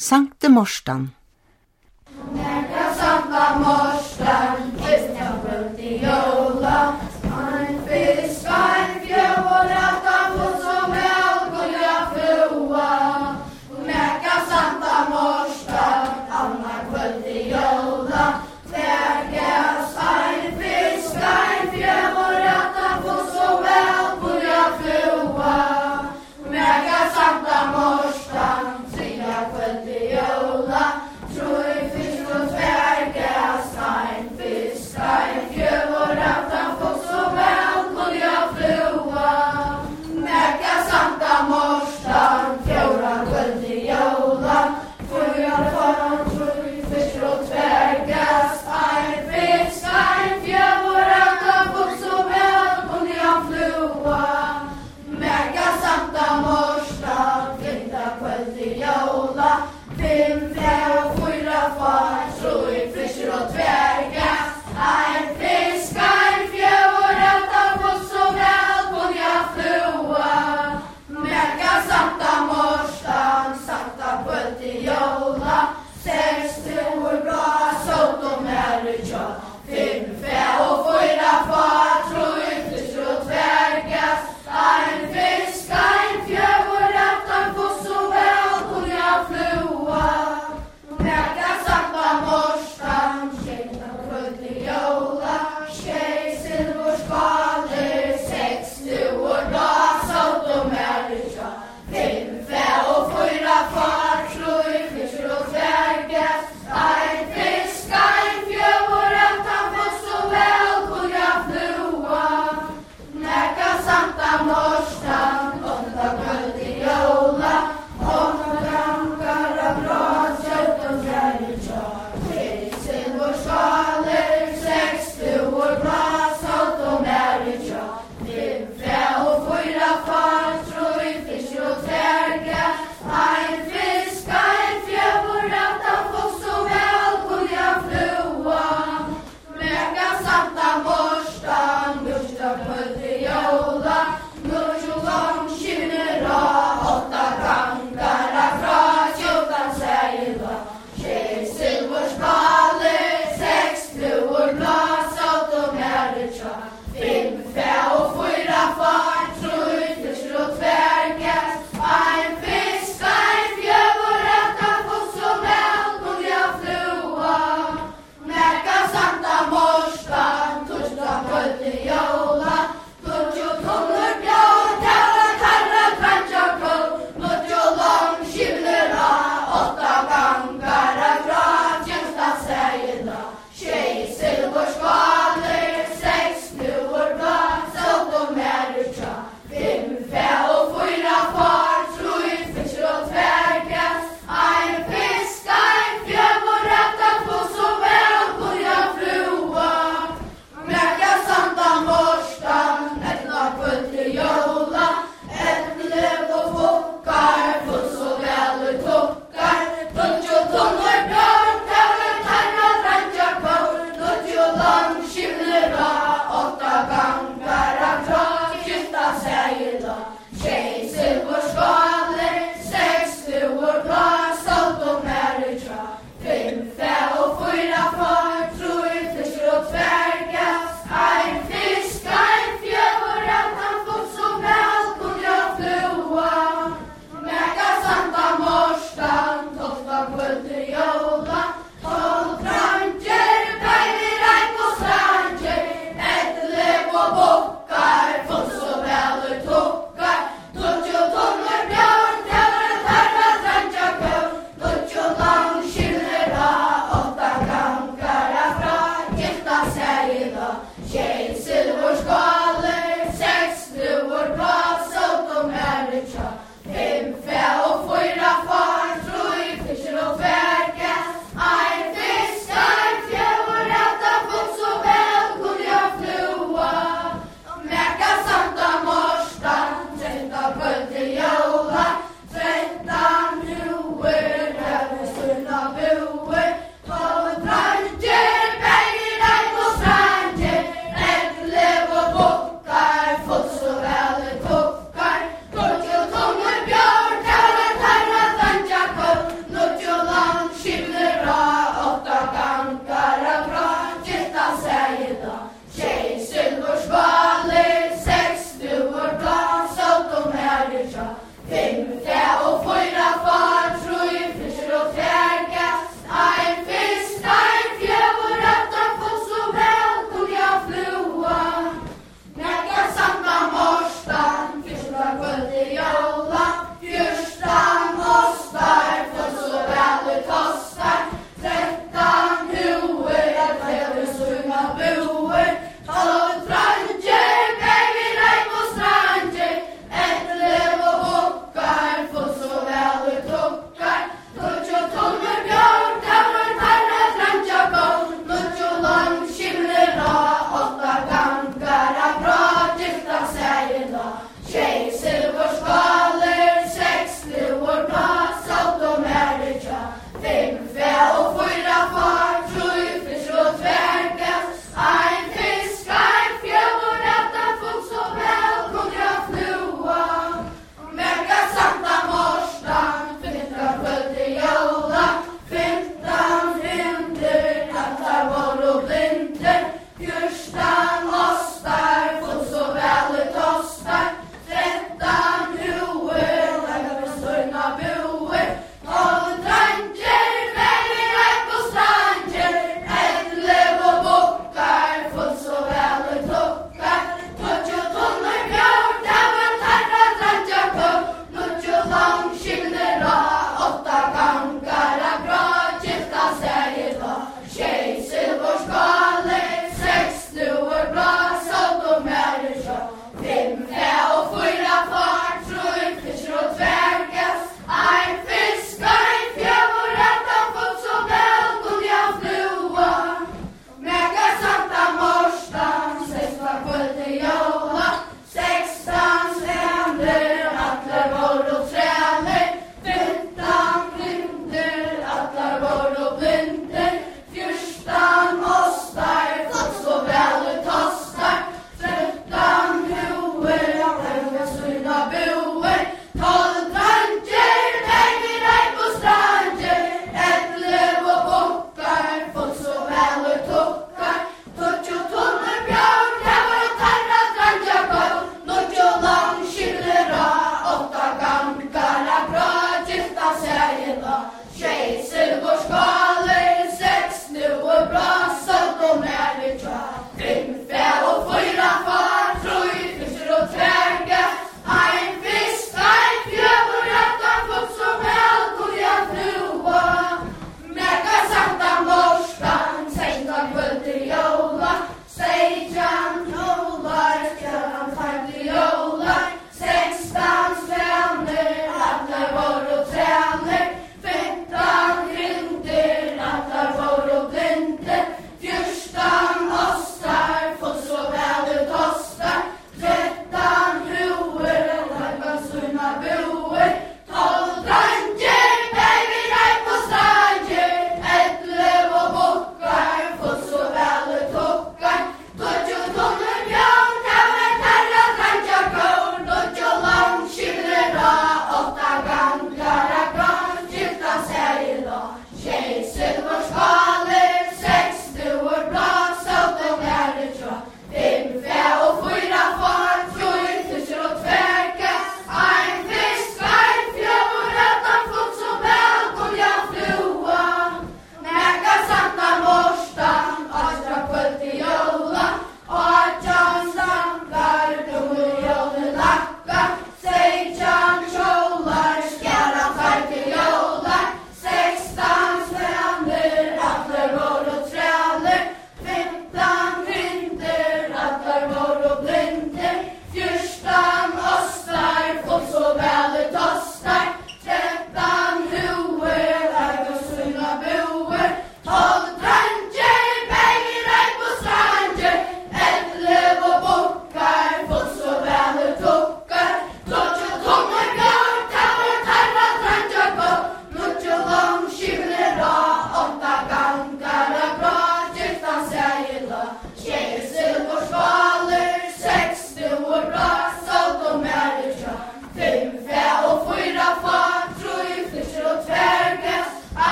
Sankte Morstan. Näka Sankta Morstan, Kristian i jola, en fisk, en fjol, att få som älgolja floa. Näka Sankta Morstan, Anna kvöld i jola, täckas en fisk, en fjol, att få som älgolja floa. Näka Sankta Morstan, kvöld i jola, tror fisk och tvärgas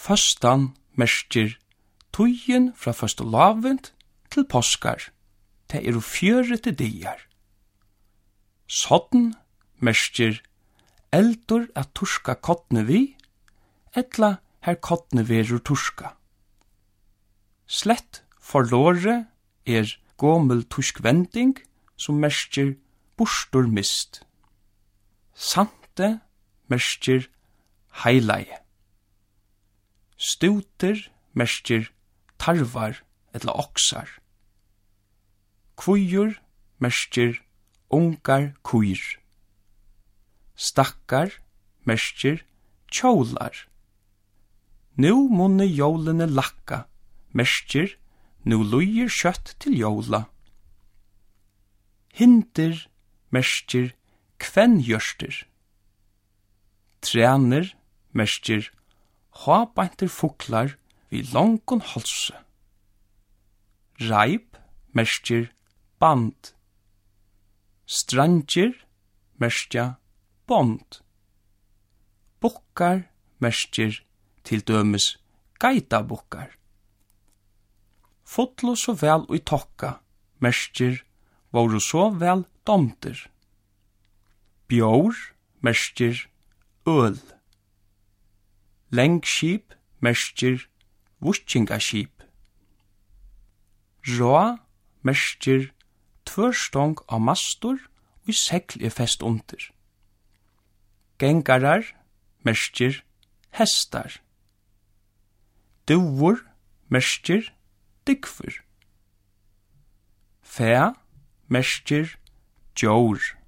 Föstan merker tøyen fra første lavent til påskar. Det er 4 dagar. Sånn merker eldur at turska kottne vi, etla her kottne verur turska. Slett forlore er gommel tursk vending som merker borstor mist. Sante merker heileie. Stuter merker tarvar eller oksar. Kvujur merker ungar kuir. Stakkar merker kjólar. Nu munne jólene lakka, merker nu luir kjøtt til jóla. Hinter merker kvennjørster. Træner merker habanter fuklar vi langon halse. Reip merker band. Stranger merker bond. Bukkar merker til dømes geitabukkar. Fotlo så vel ui tokka, merker voru så vel domter. Bjór merker øl. Lengskip merker vutkingaskip. Rå merker tvørstong av mastor og segl er fest under. Gengarar merker hestar. Duvor merker dykfur. Fæ merker djór.